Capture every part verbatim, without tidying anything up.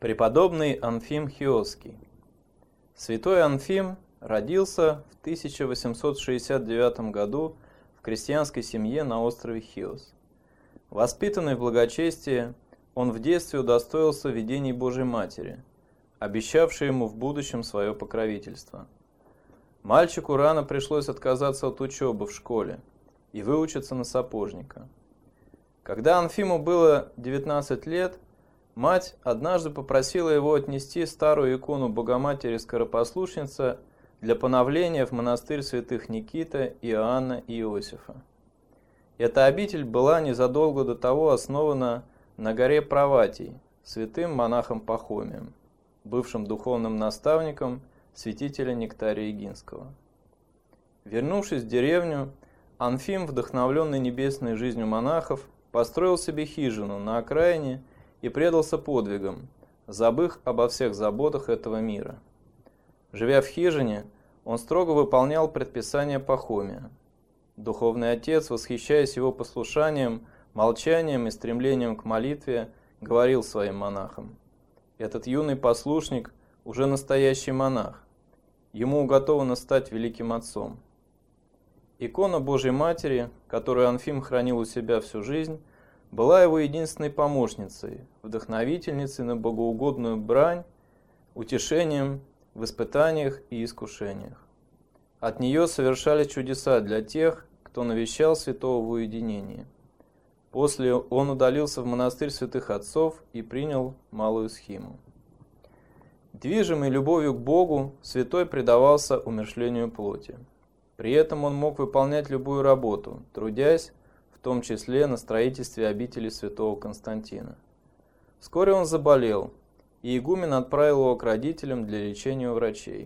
Преподобный Анфим Хиосский. Святой Анфим родился в тысяча восемьсот шестьдесят девятом году в крестьянской семье на острове Хиос. Воспитанный в благочестии, он в детстве удостоился видений Божьей Матери, обещавшей ему в будущем свое покровительство. Мальчику рано пришлось отказаться от учебы в школе и выучиться на сапожника. Когда Анфиму было девятнадцать лет, мать однажды попросила его отнести старую икону Богоматери Скоропослушницы для поновления в монастырь святых Никита, Иоанна и Иосифа. Эта обитель была незадолго до того основана на горе Проватий святым монахом Пахомием, бывшим духовным наставником святителя Нектария Егинского. Вернувшись в деревню, Анфим, вдохновленный небесной жизнью монахов, построил себе хижину на окраине и предался подвигам, забыв обо всех заботах этого мира. Живя в хижине, он строго выполнял предписания Пахомия. Духовный отец, восхищаясь его послушанием, молчанием и стремлением к молитве, говорил своим монахам: «Этот юный послушник уже настоящий монах, ему уготовано стать великим отцом». Икона Божьей Матери, которую Анфим хранил у себя всю жизнь, была его единственной помощницей, вдохновительницей на богоугодную брань, утешением в испытаниях и искушениях. От нее совершались чудеса для тех, кто навещал святого в уединении. После он удалился в монастырь святых отцов и принял малую схиму. Движимый любовью к Богу, святой предавался умерщвлению плоти. При этом он мог выполнять любую работу, трудясь в том числе на строительстве обители святого Константина. Вскоре он заболел, и игумен отправил его к родителям для лечения у врачей.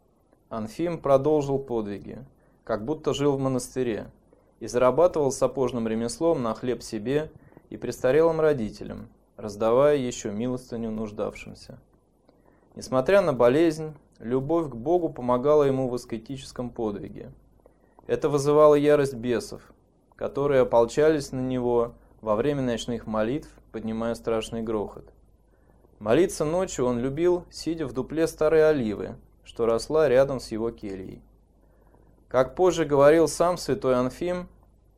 Анфим продолжил подвиги, как будто жил в монастыре, и зарабатывал сапожным ремеслом на хлеб себе и престарелым родителям, раздавая еще милостыню нуждавшимся. Несмотря на болезнь, любовь к Богу помогала ему в аскетическом подвиге. Это вызывало ярость бесов, которые ополчались на него во время ночных молитв, поднимая страшный грохот. Молиться ночью он любил, сидя в дупле старой оливы, что росла рядом с его кельей. Как позже говорил сам святой Анфим,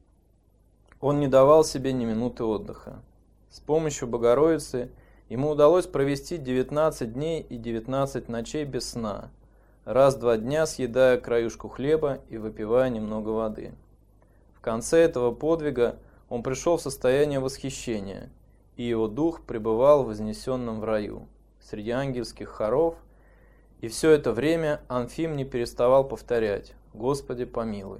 он не давал себе ни минуты отдыха. С помощью Богородицы ему удалось провести девятнадцать дней и девятнадцать ночей без сна, раз-два дня съедая краюшку хлеба и выпивая немного воды. В конце этого подвига он пришел в состояние восхищения, и его дух пребывал вознесенным в раю, среди ангельских хоров, и все это время Анфим не переставал повторять: «Господи, помилуй».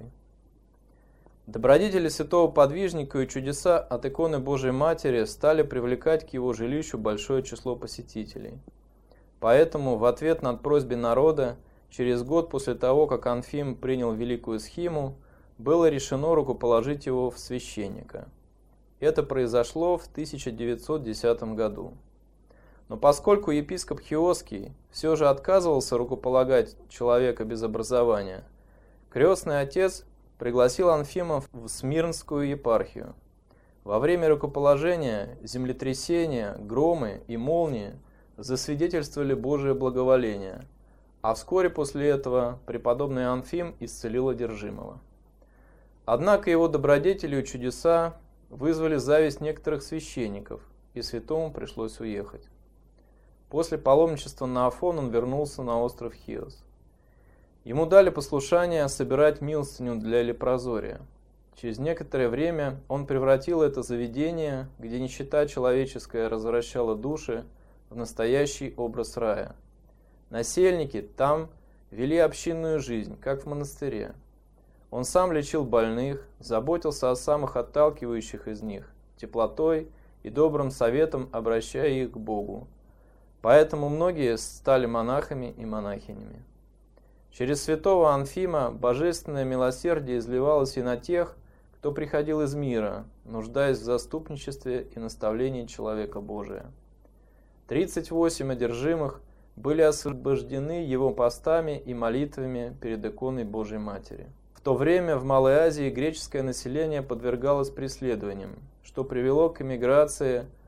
Добродетели святого подвижника и чудеса от иконы Божией Матери стали привлекать к его жилищу большое число посетителей. Поэтому в ответ на просьбы народа, через год после того, как Анфим принял великую схиму, было решено рукоположить его в священника. Это произошло в тысяча девятьсот десятом году. Но поскольку епископ Хиосский все же отказывался рукополагать человека без образования, крестный отец пригласил Анфима в Смирнскую епархию. Во время рукоположения землетрясения, громы и молнии засвидетельствовали Божие благоволение, а вскоре после этого преподобный Анфим исцелил одержимого. Однако его добродетели и чудеса вызвали зависть некоторых священников, и святому пришлось уехать. После паломничества на Афон он вернулся на остров Хиос. Ему дали послушание собирать милостыню для лепрозория. Через некоторое время он превратил это заведение, где нищета человеческая развращала души, в настоящий образ рая. Насельники там вели общинную жизнь, как в монастыре. Он сам лечил больных, заботился о самых отталкивающих из них, теплотой и добрым советом обращая их к Богу. Поэтому многие стали монахами и монахинями. Через святого Анфима божественное милосердие изливалось и на тех, кто приходил из мира, нуждаясь в заступничестве и наставлении человека Божия. тридцать восемь одержимых были освобождены его постами и молитвами перед иконой Божьей Матери. В то время в Малой Азии греческое население подвергалось преследованиям, что привело к эмиграции в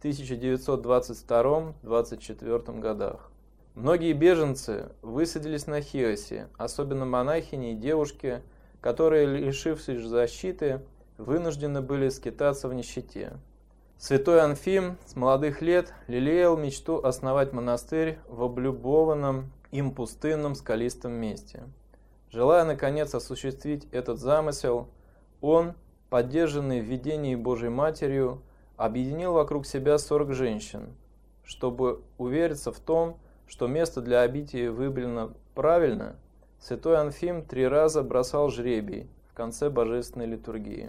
тысяча девятьсот двадцать втором — двадцать четвёртом годах. Многие беженцы высадились на Хиосе, особенно монахини и девушки, которые, лишившись защиты, вынуждены были скитаться в нищете. Святой Анфим с молодых лет лелеял мечту основать монастырь в облюбованном им пустынном скалистом месте. Желая, наконец, осуществить этот замысел, он, поддержанный в видении Божьей Матерью, объединил вокруг себя сорок женщин, чтобы увериться в том, что место для обители выбрано правильно. Святой Анфим три раза бросал жребий в конце божественной литургии.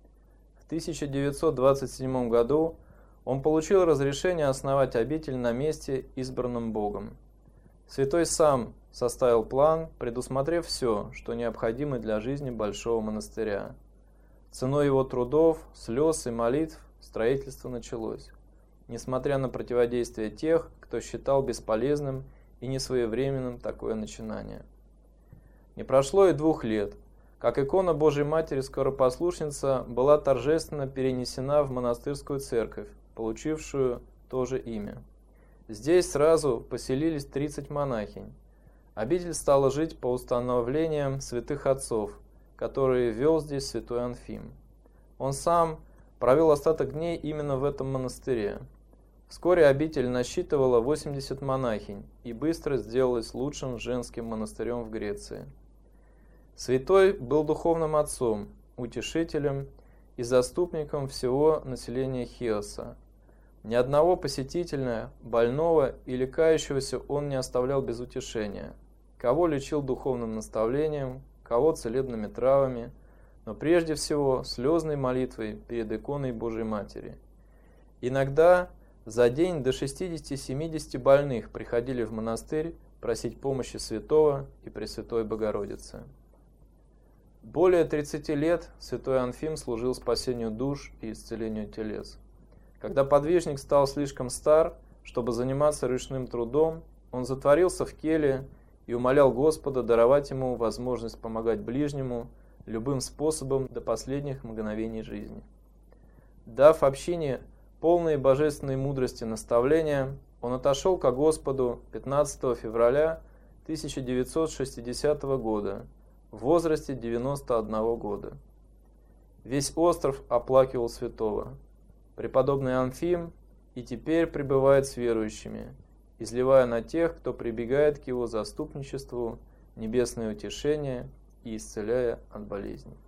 В тысяча девятьсот двадцать седьмом году он получил разрешение основать обитель на месте, избранном Богом. Святой сам составил план, предусмотрев все, что необходимо для жизни большого монастыря. Ценой его трудов, слез и молитв строительство началось, несмотря на противодействие тех, кто считал бесполезным и несвоевременным такое начинание. Не прошло и двух лет, как икона Божьей Матери Скоропослушница была торжественно перенесена в монастырскую церковь, получившую то же имя. Здесь сразу поселились тридцать монахинь. Обитель стала жить по установлениям святых отцов, которые вел здесь святой Анфим. Он сам провел остаток дней именно в этом монастыре. Вскоре обитель насчитывала восемьдесят монахинь и быстро сделалась лучшим женским монастырем в Греции. Святой был духовным отцом, утешителем и заступником всего населения Хиоса. Ни одного посетителя, больного или кающегося он не оставлял без утешения. Кого лечил духовным наставлением, кого целебными травами, но прежде всего слезной молитвой перед иконой Божьей Матери. Иногда за день до шестидесяти-семидесяти больных приходили в монастырь просить помощи святого и Пресвятой Богородицы. Более тридцати лет святой Анфим служил спасению душ и исцелению телес. Когда подвижник стал слишком стар, чтобы заниматься ручным трудом, он затворился в келье и умолял Господа даровать ему возможность помогать ближнему любым способом до последних мгновений жизни. Дав общине полные божественной мудрости наставления, он отошел ко Господу пятнадцатого февраля тысяча девятьсот шестидесятого года в возрасте девяноста одного года. Весь остров оплакивал святого. Преподобный Анфим и теперь пребывает с верующими, изливая на тех, кто прибегает к его заступничеству, небесное утешение и исцеляя от болезней.